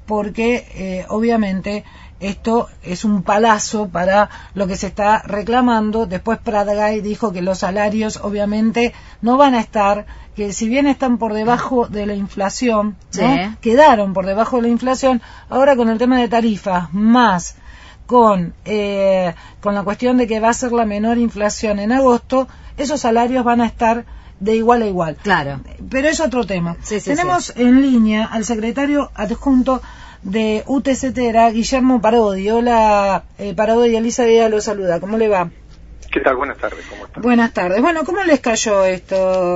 porque obviamente esto es un palazo para lo que se está reclamando. Después Pratgay dijo que los salarios obviamente no van a estar, que si bien están por debajo de la inflación, ¿no? Quedaron por debajo de la inflación, ahora con el tema de tarifas, más con la cuestión de que va a ser la menor inflación en agosto, esos salarios van a estar de igual a igual. Claro. Pero es otro tema. Tenemos en línea al secretario adjunto de UTC TERA, Guillermo Parodi. Hola, Parodi, Elisa Díaz lo saluda. ¿Cómo le va? ¿Qué tal? Buenas tardes. ¿Cómo están? Buenas tardes. Bueno, ¿cómo les cayó esto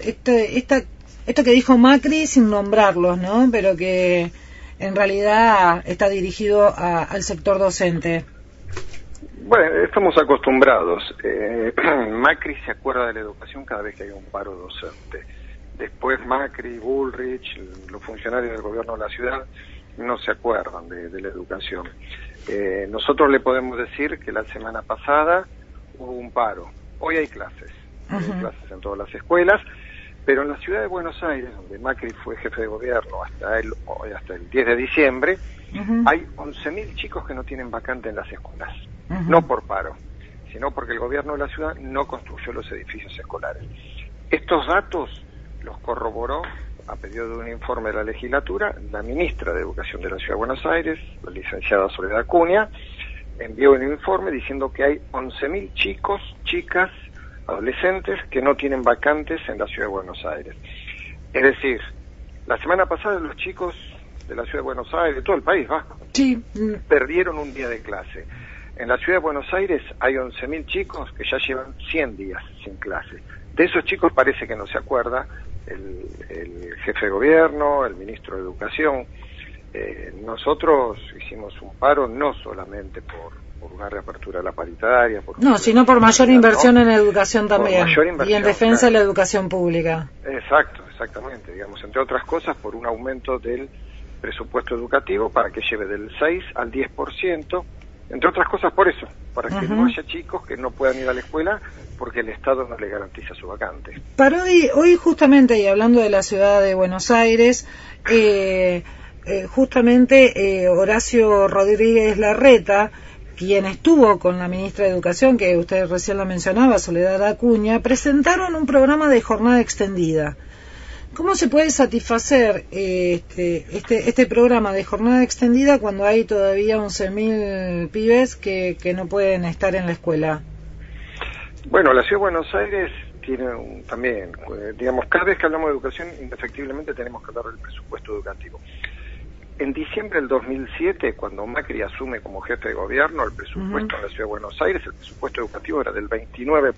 que dijo Macri sin nombrarlos, ¿no? Pero que en realidad está dirigido al sector docente. Bueno, estamos acostumbrados. Macri se acuerda de la educación cada vez que hay un paro docente. Después Macri, Bullrich, los funcionarios del gobierno de la ciudad no se acuerdan de la educación. Nosotros le podemos decir que la semana pasada hubo un paro. Hoy hay clases. Hay clases en todas las escuelas, pero en la ciudad de Buenos Aires, donde Macri fue jefe de gobierno hasta el 10 de diciembre, hay 11.000 chicos que no tienen vacante en las escuelas. No por paro, sino porque el gobierno de la ciudad no construyó los edificios escolares. Estos datos los corroboró, a pedido de un informe de la legislatura, la ministra de Educación de la Ciudad de Buenos Aires, la licenciada Soledad Acuña, envió un informe diciendo que hay 11.000 chicos, chicas, adolescentes que no tienen vacantes en la Ciudad de Buenos Aires. Es decir, la semana pasada los chicos de la Ciudad de Buenos Aires, de todo el país, perdieron un día de clase. En la Ciudad de Buenos Aires hay 11.000 chicos que ya llevan 100 días sin clase. De esos chicos parece que no se acuerda el jefe de gobierno, el ministro de Educación. Nosotros hicimos un paro no solamente por una reapertura de la paritaria, sino por mayor inversión en educación también, y en defensa de la educación pública. Exactamente, digamos, entre otras cosas, por un aumento del presupuesto educativo para que lleve del 6 al 10%, entre otras cosas por eso, para que no haya chicos que no puedan ir a la escuela porque el Estado no le garantiza su vacante. Parodi, hoy justamente, y hablando de la ciudad de Buenos Aires, Horacio Rodríguez Larreta, quien estuvo con la ministra de Educación, que usted recién la mencionaba, Soledad Acuña, presentaron un programa de jornada extendida. ¿Cómo se puede satisfacer este programa de jornada extendida cuando hay todavía 11.000 pibes que no pueden estar en la escuela? Bueno, la Ciudad de Buenos Aires tiene también, digamos, cada vez que hablamos de educación, indefectiblemente tenemos que hablar del presupuesto educativo. En diciembre del 2007, cuando Macri asume como jefe de gobierno, el presupuesto en la Ciudad de Buenos Aires, el presupuesto educativo era del 29%.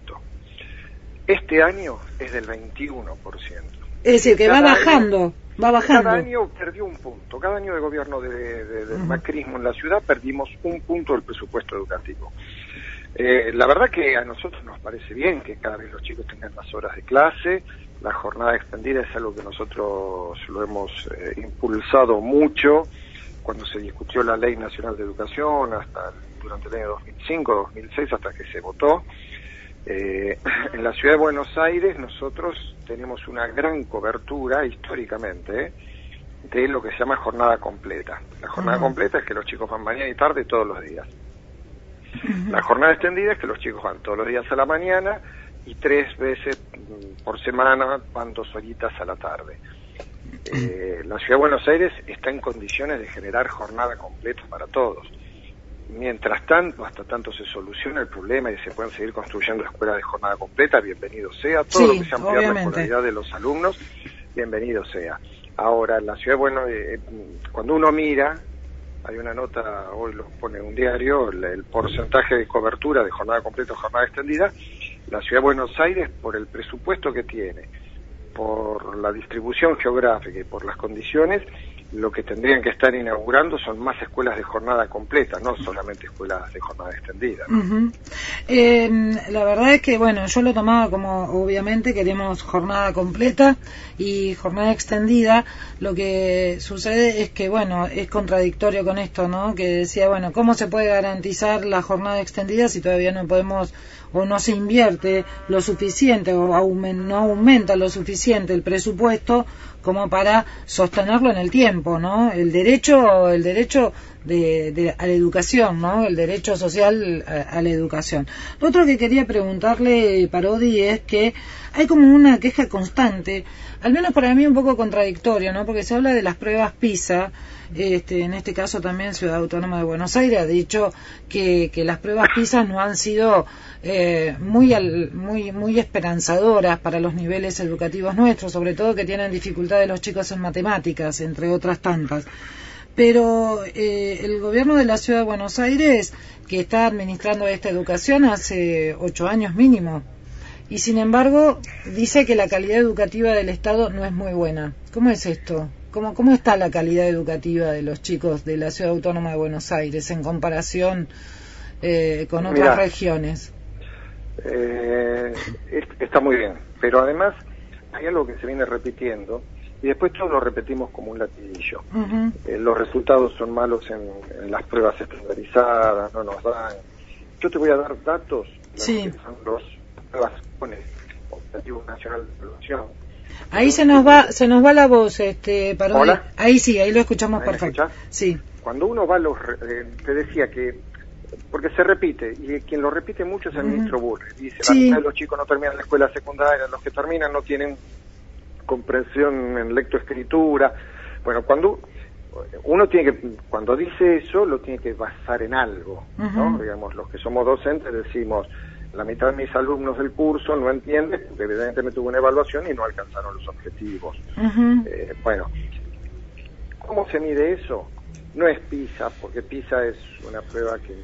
Este año es del 21%. Es decir, que va bajando. Cada año perdió un punto. Cada año de gobierno del macrismo en la ciudad perdimos un punto del presupuesto educativo. La verdad que a nosotros nos parece bien que cada vez los chicos tengan más horas de clase. La jornada extendida es algo que nosotros lo hemos impulsado mucho cuando se discutió la Ley Nacional de Educación, durante el año 2005, 2006, hasta que se votó. En la Ciudad de Buenos Aires nosotros tenemos una gran cobertura históricamente de lo que se llama jornada completa. La jornada completa es que los chicos van mañana y tarde todos los días. La jornada extendida es que los chicos van todos los días a la mañana y 3 veces por semana van 2 horitas a la tarde. La Ciudad de Buenos Aires está en condiciones de generar jornada completa para todos. Mientras tanto, hasta tanto se soluciona el problema y se pueden seguir construyendo escuelas de jornada completa, bienvenido sea. Todo lo que sea ampliar la escolaridad de los alumnos, bienvenido sea. Ahora, la Ciudad de Buenos Aires, cuando uno mira, hay una nota, hoy lo pone un diario, el porcentaje de cobertura de jornada completa o jornada extendida, la Ciudad de Buenos Aires, por el presupuesto que tiene, por la distribución geográfica y por las condiciones, lo que tendrían que estar inaugurando son más escuelas de jornada completa, no solamente escuelas de jornada extendida. La verdad es que, bueno, yo lo tomaba como, obviamente, queremos jornada completa y jornada extendida. Lo que sucede es que, bueno, es contradictorio con esto, ¿no? Que decía, bueno, ¿cómo se puede garantizar la jornada extendida si todavía no podemos o no se invierte lo suficiente o no aumenta lo suficiente el presupuesto como para sostenerlo en el tiempo, ¿no? El derecho a la educación, ¿no? El derecho social a la educación. Lo otro que quería preguntarle, Parodi, es que hay como una queja constante, al menos para mí un poco contradictoria, ¿no? Porque se habla de las pruebas PISA, en este caso también Ciudad Autónoma de Buenos Aires ha dicho que las pruebas PISA no han sido muy esperanzadoras para los niveles educativos nuestros, sobre todo que tienen dificultades los chicos en matemáticas, entre otras tantas. Pero el gobierno de la Ciudad de Buenos Aires, que está administrando esta educación hace 8 años mínimo, y sin embargo dice que la calidad educativa del Estado no es muy buena. ¿Cómo es esto? ¿Cómo está la calidad educativa de los chicos de la Ciudad Autónoma de Buenos Aires en comparación con otras regiones? Está muy bien, pero además hay algo que se viene repitiendo y después todos lo repetimos como un latiguillo. Los resultados son malos en las pruebas estandarizadas, no nos dan. Yo te voy a dar datos de sí. que son los pruebas Objetivo Nacional de Evaluación. Ahí se nos va la voz, Parodi. ¿Hola? Ahí sí, ahí lo escuchamos ¿Ahí perfecto. Sí. Cuando uno va te decía que, porque se repite, y quien lo repite mucho es el ministro Burri. Dice, la mitad de los chicos no terminan la escuela secundaria, los que terminan no tienen comprensión en lectoescritura. Bueno, cuando dice eso, lo tiene que basar en algo, ¿no? Digamos, los que somos docentes decimos, la mitad de mis alumnos del curso no entienden, porque evidentemente tuvo una evaluación y no alcanzaron los objetivos. Bueno, ¿cómo se mide eso? No es PISA, porque PISA es una prueba que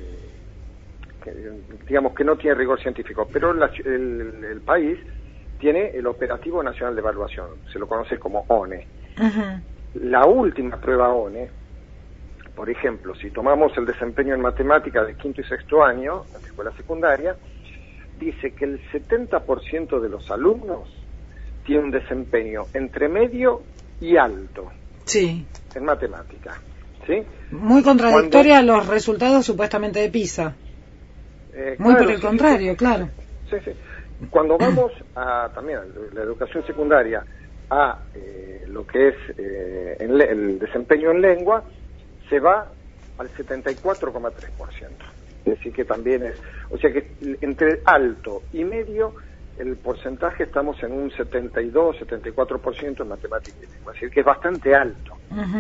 digamos que no tiene rigor científico, pero el país tiene el Operativo Nacional de Evaluación, se lo conoce como ONE. La última prueba ONE, por ejemplo, si tomamos el desempeño en matemática de quinto y sexto año, en la escuela secundaria, dice que el 70% de los alumnos tiene un desempeño entre medio y alto en matemática. ¿Sí? Muy contradictoria a los resultados supuestamente de PISA. Muy por el contrario, claro. Sí. Cuando vamos también a la educación secundaria, a lo que es el desempeño en lengua, se va al 74,3%. Es decir, que también o sea que entre alto y medio, el porcentaje estamos en un 72-74% en matemáticas y lengua. Es decir, que es bastante alto.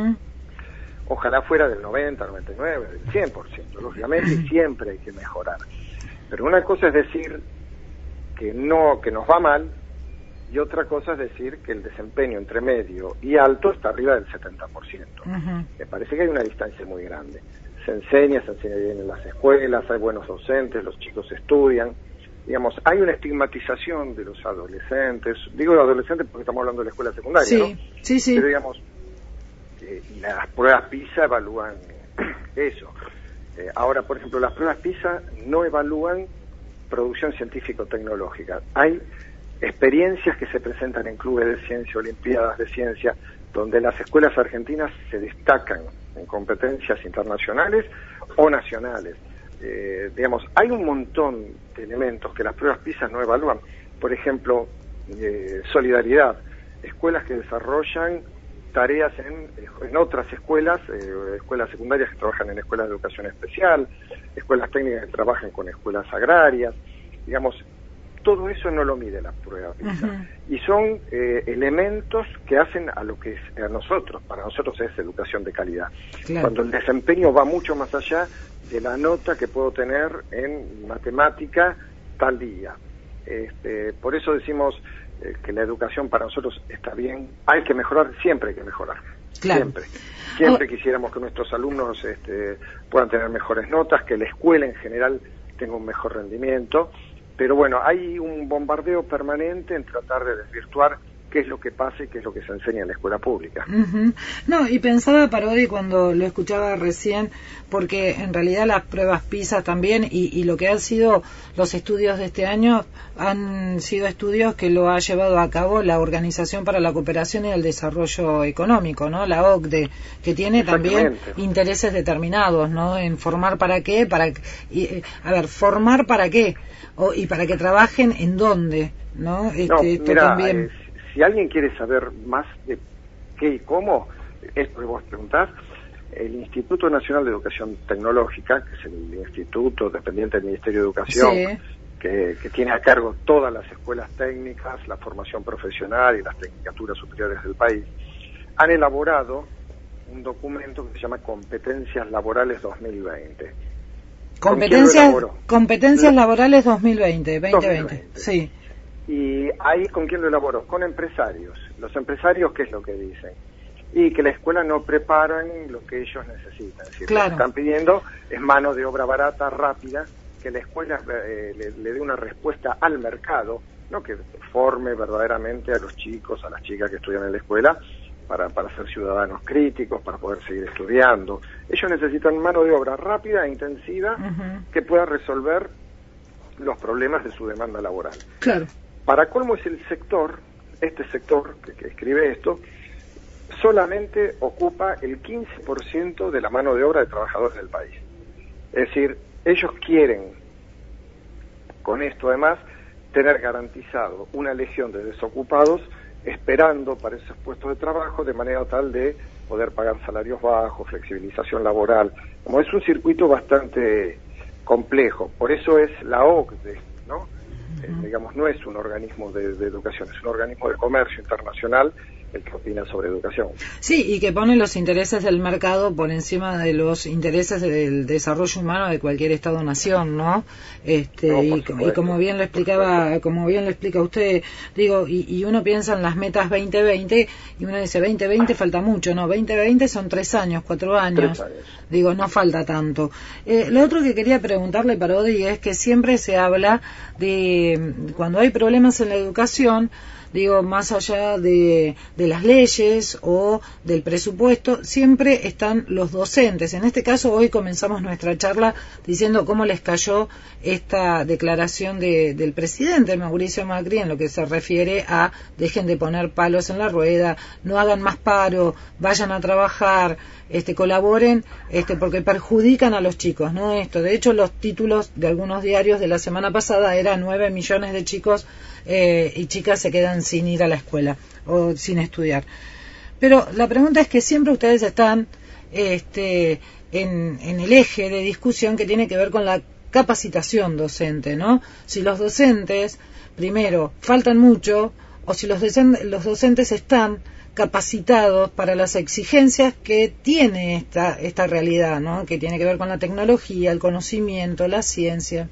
Ojalá fuera del 90, 99, del 100%, lógicamente, y siempre hay que mejorar. Pero una cosa es decir que nos va mal, y otra cosa es decir que el desempeño entre medio y alto está arriba del 70%. Me parece que hay una distancia muy grande. Se enseña bien en las escuelas, hay buenos docentes, los chicos estudian. Digamos, hay una estigmatización de los adolescentes. Digo adolescentes porque estamos hablando de la escuela secundaria, ¿no? Sí. Pero digamos, las pruebas PISA evalúan eso. Ahora, por ejemplo, las pruebas PISA no evalúan producción científico-tecnológica. Hay experiencias que se presentan en clubes de ciencia, olimpiadas de ciencia, donde las escuelas argentinas se destacan en competencias internacionales o nacionales. Digamos, hay un montón de elementos que las pruebas PISA no evalúan. Por ejemplo, solidaridad. Escuelas que desarrollan tareas en otras escuelas secundarias que trabajan en escuelas de educación especial, escuelas técnicas que trabajan con escuelas agrarias. Digamos, todo eso no lo mide la prueba PISA. Y son elementos que hacen a lo que es para nosotros es educación de calidad. Claro. Cuando el desempeño va mucho más allá de la nota que puedo tener en matemática tal día. Por eso decimos que la educación para nosotros está bien. Hay que mejorar, siempre hay que mejorar. Claro. Siempre quisiéramos que nuestros alumnos puedan tener mejores notas, que la escuela en general tenga un mejor rendimiento. Pero bueno, hay un bombardeo permanente en tratar de desvirtuar qué es lo que pasa y qué es lo que se enseña en la escuela pública. No, y pensaba, Parodi, cuando lo escuchaba recién, porque en realidad las pruebas PISA también y lo que han sido los estudios de este año han sido estudios que lo ha llevado a cabo la Organización para la Cooperación y el Desarrollo Económico, ¿no? La OCDE, que tiene también intereses determinados, ¿no? En formar para qué, formar para qué, y para que trabajen en dónde, ¿no? Mira, también. Si alguien quiere saber más de qué y cómo, esto que vos preguntás, el Instituto Nacional de Educación Tecnológica, que es el instituto dependiente del Ministerio de Educación, sí, que tiene a cargo todas las escuelas técnicas, la formación profesional y las tecnicaturas superiores del país, han elaborado un documento que se llama Competencias Laborales 2020. Competencias Laborales 2020, sí. ¿Y ahí con quién lo elaboró? Con empresarios. Los empresarios, ¿qué es lo que dicen? Y que la escuela no preparan lo que ellos necesitan. Es decir, claro, lo que están pidiendo es mano de obra barata, rápida, que la escuela le dé una respuesta al mercado, no que forme verdaderamente a los chicos, a las chicas que estudian en la escuela, para ser ciudadanos críticos, para poder seguir estudiando. Ellos necesitan mano de obra rápida e intensiva que pueda resolver los problemas de su demanda laboral. Claro. Para colmo es este sector que escribe esto, solamente ocupa el 15% de la mano de obra de trabajadores del país. Es decir, ellos quieren, con esto además, tener garantizado una legión de desocupados esperando para esos puestos de trabajo de manera tal de poder pagar salarios bajos, flexibilización laboral. Como es un circuito bastante complejo, por eso es la OCDE, ¿no? Digamos, no es un organismo de educación, es un organismo de comercio internacional el que opina sobre educación. Sí, y que pone los intereses del mercado por encima de los intereses del desarrollo humano de cualquier Estado-nación, ¿no? Y como bien lo explica usted, digo, y uno piensa en las metas 2020 y uno dice 2020 falta mucho, no, 2020 son 3 años, 4 años. 3 años. Digo, no falta tanto. Lo otro que quería preguntarle, Parodi, es que siempre se habla de cuando hay problemas en la educación, digo, más allá de las leyes o del presupuesto, siempre están los docentes. En este caso, hoy comenzamos nuestra charla diciendo cómo les cayó esta declaración del presidente Mauricio Macri en lo que se refiere a dejen de poner palos en la rueda, no hagan más paro, vayan a trabajar, colaboren, porque perjudican a los chicos, ¿no? De hecho, los títulos de algunos diarios de la semana pasada eran 9 millones de chicos y chicas se quedan sin ir a la escuela o sin estudiar. Pero la pregunta es que siempre ustedes están en el eje de discusión que tiene que ver con la capacitación docente, ¿no? Si los docentes, primero, faltan mucho, o si los docentes están capacitados para las exigencias que tiene esta realidad, ¿no? Que tiene que ver con la tecnología, el conocimiento, la ciencia.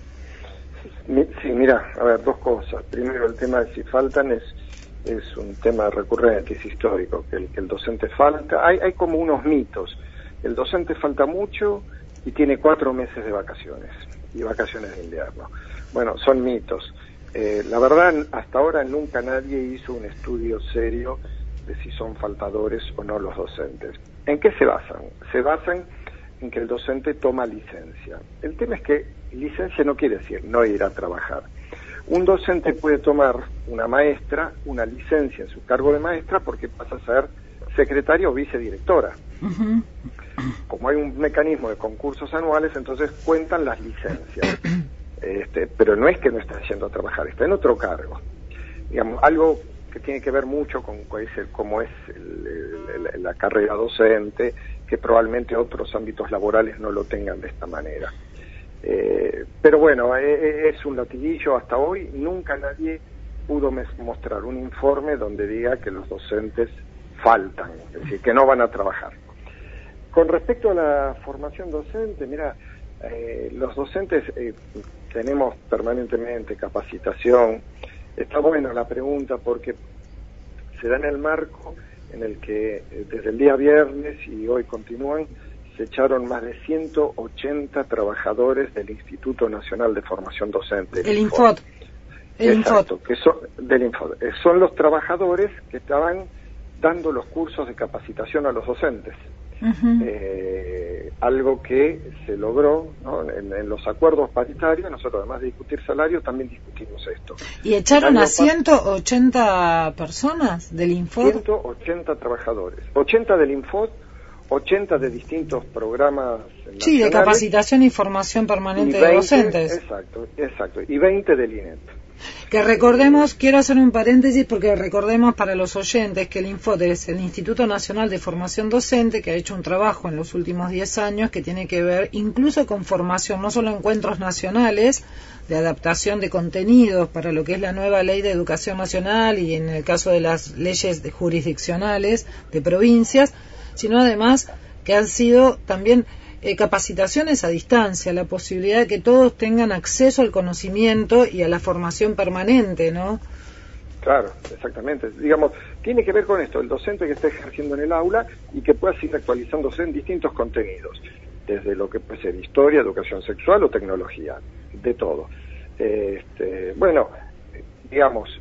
Sí, mira, a ver, dos cosas. Primero, el tema de si faltan es un tema recurrente, es histórico, que el docente falta. Hay como unos mitos. El docente falta mucho y tiene 4 meses de vacaciones, y vacaciones de invierno. Bueno, son mitos. La verdad, hasta ahora nunca nadie hizo un estudio serio de si son faltadores o no los docentes. ¿En qué se basan? Se basan en que el docente toma licencia. El tema es que licencia no quiere decir no ir a trabajar. Un docente puede tomar una licencia en su cargo de maestra porque pasa a ser secretaria o vicedirectora. Como hay un mecanismo de concursos anuales, entonces cuentan las licencias. Pero no es que no está yendo a trabajar, está en otro cargo. Digamos, algo que tiene que ver mucho con cómo es la carrera docente, que probablemente otros ámbitos laborales no lo tengan de esta manera. Pero bueno, es un latiguillo hasta hoy. Nunca nadie pudo mostrar un informe donde diga que los docentes faltan, es decir, que no van a trabajar. Con respecto a la formación docente, mira, los docentes tenemos permanentemente capacitación. Está buena la pregunta porque se da en el marco en el que desde el día viernes y hoy continúan, se echaron más de 180 trabajadores del Instituto Nacional de Formación Docente. El Infot. Exacto, que son del Infod. Son los trabajadores que estaban dando los cursos de capacitación a los docentes. Algo que se logró, ¿no? En los acuerdos paritarios. Nosotros, además de discutir salario, también discutimos esto. ¿Y echaron a 180 personas del Infod? 180 trabajadores, 80 del Infod, 80 de distintos programas nacionales. Sí, de capacitación y formación permanente de docentes. Exacto, y 20 del INET. Que recordemos, quiero hacer un paréntesis porque recordemos para los oyentes que el Infod es el Instituto Nacional de Formación Docente, que ha hecho un trabajo en los últimos 10 años que tiene que ver incluso con formación, no solo encuentros nacionales de adaptación de contenidos para lo que es la nueva ley de educación nacional y en el caso de las leyes jurisdiccionales de provincias, sino además que han sido también capacitaciones a distancia, la posibilidad de que todos tengan acceso al conocimiento y a la formación permanente, ¿no? Claro, exactamente. Digamos, tiene que ver con esto, el docente que esté ejerciendo en el aula y que pueda seguir actualizándose en distintos contenidos, desde lo que puede ser historia, educación sexual o tecnología, de todo. Bueno, digamos,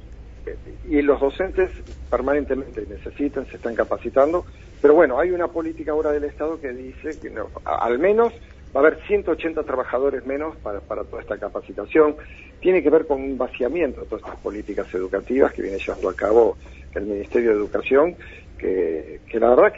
y los docentes permanentemente necesitan, se están capacitando, pero bueno, hay una política ahora del Estado que dice que no, al menos va a haber 180 trabajadores menos para toda esta capacitación. Tiene que ver con un vaciamiento de todas estas políticas educativas que viene llevando a cabo el Ministerio de Educación, que la verdad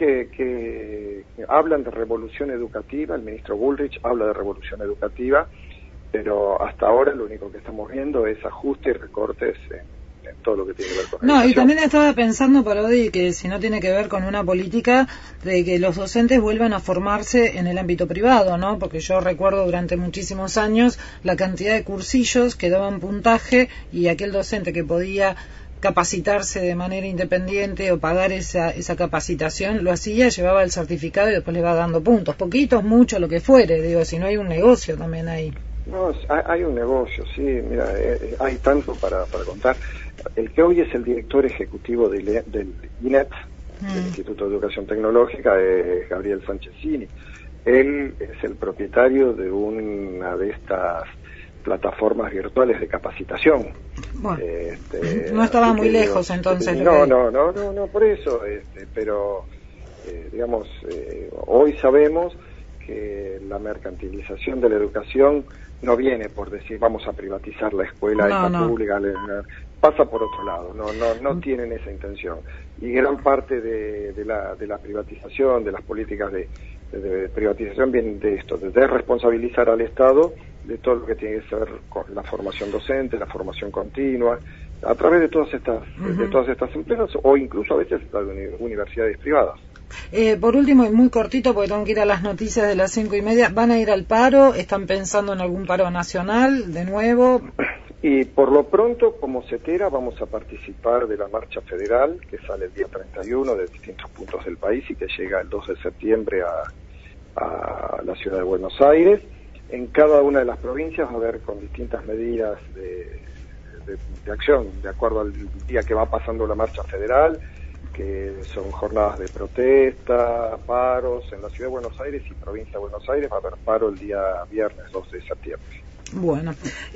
que hablan de revolución educativa. El ministro Bullrich habla de revolución educativa, pero hasta ahora lo único que estamos viendo es ajuste y recortes en todo lo que tiene que ver con educación. Y también estaba pensando, Parodi, que si no tiene que ver con una política de que los docentes vuelvan a formarse en el ámbito privado, ¿no? Porque yo recuerdo durante muchísimos años la cantidad de cursillos que daban puntaje y aquel docente que podía capacitarse de manera independiente o pagar esa capacitación, lo hacía, llevaba el certificado y después le va dando puntos, poquitos, mucho, lo que fuere, digo, si no hay un negocio también ahí. No, hay un negocio, sí, mira, hay tanto para contar. El que hoy es el director ejecutivo del INET, del Instituto de Educación Tecnológica, es Gabriel Sanchezini. Él es el propietario de una de estas plataformas virtuales de capacitación. Bueno, no estaba muy lejos entonces. No, por eso, pero digamos, hoy sabemos que la mercantilización de la educación no viene por decir vamos a privatizar la escuela pública, pasa por otro lado, no tienen esa intención. Y gran parte de la privatización, de las políticas de privatización vienen de esto, de responsabilizar al Estado de todo lo que tiene que ver con la formación docente, la formación continua, a través de todas estas empresas o incluso a veces las universidades privadas. Por último, y muy cortito, porque tengo que ir a las noticias de las 5:30, ¿van a ir al paro? ¿Están pensando en algún paro nacional de nuevo? Y por lo pronto, como CETERA, vamos a participar de la marcha federal, que sale el día 31 de distintos puntos del país y que llega el 2 de septiembre a la ciudad de Buenos Aires. En cada una de las provincias va a haber con distintas medidas de acción, de acuerdo al día que va pasando la marcha federal, que son jornadas de protesta, paros. En la Ciudad de Buenos Aires y provincia de Buenos Aires va a haber paro el día viernes 2 de septiembre. Bueno,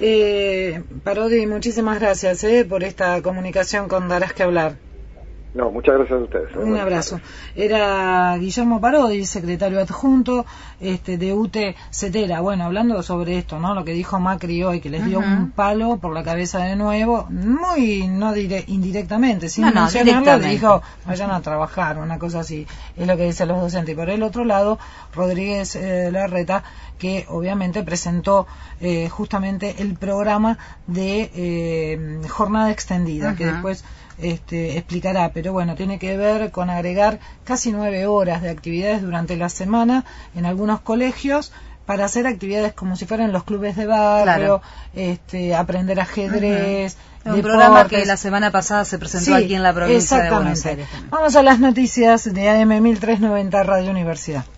Parodi, muchísimas gracias por esta comunicación con Darás que Hablar. No, muchas gracias a ustedes. Un abrazo. Era Guillermo Parodi, secretario adjunto de UTE CETERA. Bueno, hablando sobre esto, ¿no? Lo que dijo Macri hoy, que les dio un palo por la cabeza de nuevo, muy indirectamente, sin mencionarlo, le dijo, vayan a trabajar, una cosa así, es lo que dicen los docentes. Y por el otro lado, Rodríguez Larreta, que obviamente presentó justamente el programa de jornada extendida, que después explicará, pero bueno, tiene que ver con agregar casi 9 horas de actividades durante la semana en algunos colegios para hacer actividades como si fueran los clubes de barrio, aprender ajedrez, un programa que la semana pasada se presentó aquí en la provincia de Buenos Aires. Vamos a las noticias de AM 1390 Radio Universidad.